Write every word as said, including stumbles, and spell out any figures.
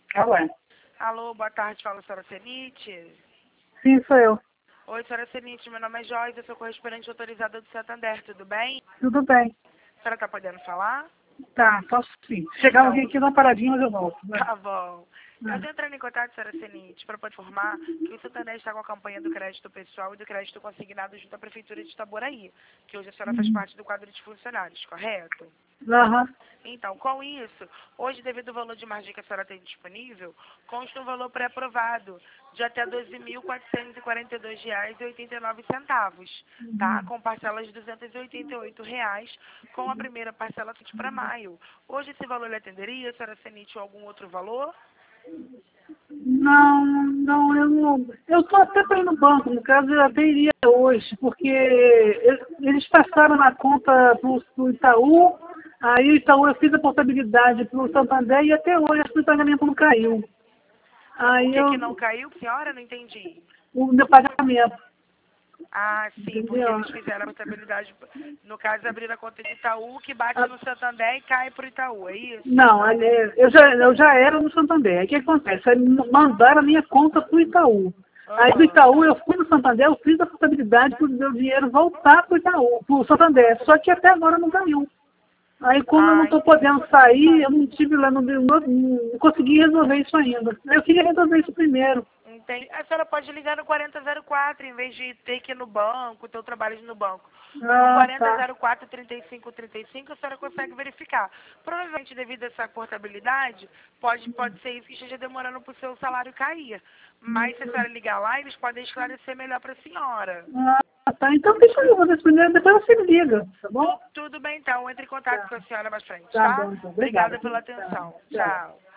Alô? Alô, boa tarde, fala a senhora Cenite. Sim, sou eu. Oi, senhora Cenite, meu nome é Joyce, eu sou correspondente autorizada do Santander, tudo bem? Tudo bem. A senhora tá podendo falar? Tá, posso sim. Chegar Então, alguém aqui na paradinha, mas eu volto. Vai. tá bom. Eu Ah. estou entrando em contato, senhora Cenite, para poder informar que o Santander está com a campanha do crédito pessoal e do crédito consignado junto à Prefeitura de Itaboraí, que hoje a senhora faz Uhum. parte do quadro de funcionários, correto? Aham. Então, com isso, hoje, devido ao valor de margem que a senhora tem disponível, consta um valor pré-aprovado de até doze mil quatrocentos e quarenta e dois reais e oitenta e nove centavos, tá? Com parcelas de duzentos e oitenta e oito reais, com a primeira parcela para maio. Hoje, esse valor lhe atenderia, a senhora Cenite, ou algum outro valor? Não, não, eu não. Eu estou até para ir no banco, no caso eu até iria hoje, porque eles eles passaram na conta para o Itaú, aí o Itaú eu fiz a portabilidade para o Santander e até hoje acho que o pagamento não caiu. O Aí que eu, que não caiu, senhora? Não entendi. o meu pagamento, Ah, sim, porque entendeu? eles fizeram a portabilidade, no caso, abriram a conta de Itaú, que bate Ah, no Santander e cai para o Itaú, é isso? não, ali- eu já, eu já era no Santander. Aí o que acontece? Aí me mandaram a minha conta para o Itaú. Aí do Aham. Itaú eu fui no Santander, eu fiz a contabilidade para o meu dinheiro voltar para o Itaú, para o Santander. Só que até agora não ganhou. Aí como eu não Ah, estou entendi. podendo sair, eu não tive lá, não, não, não consegui resolver isso ainda. Eu queria resolver isso primeiro. Entendi. A senhora pode ligar no quarenta zero quatro, em vez de ter que ir no banco, ter o trabalho de ir no banco. No Ah, quarenta tá. zero quatro, trinta e cinco trinta e cinco, a senhora consegue verificar. Provavelmente, devido a essa portabilidade, pode, pode ser isso que esteja demorando para o seu salário cair. Mas se a senhora ligar lá, eles podem esclarecer melhor para a senhora. Ah, tá. Então deixa eu fazer isso primeiro, depois você me liga, tá bom? Tu- tudo bem, então. Entre em contato Tá. com a senhora mais frente, Tá tá? bom, então. Obrigada. Obrigada pela Tá. atenção. Tchau. Tchau.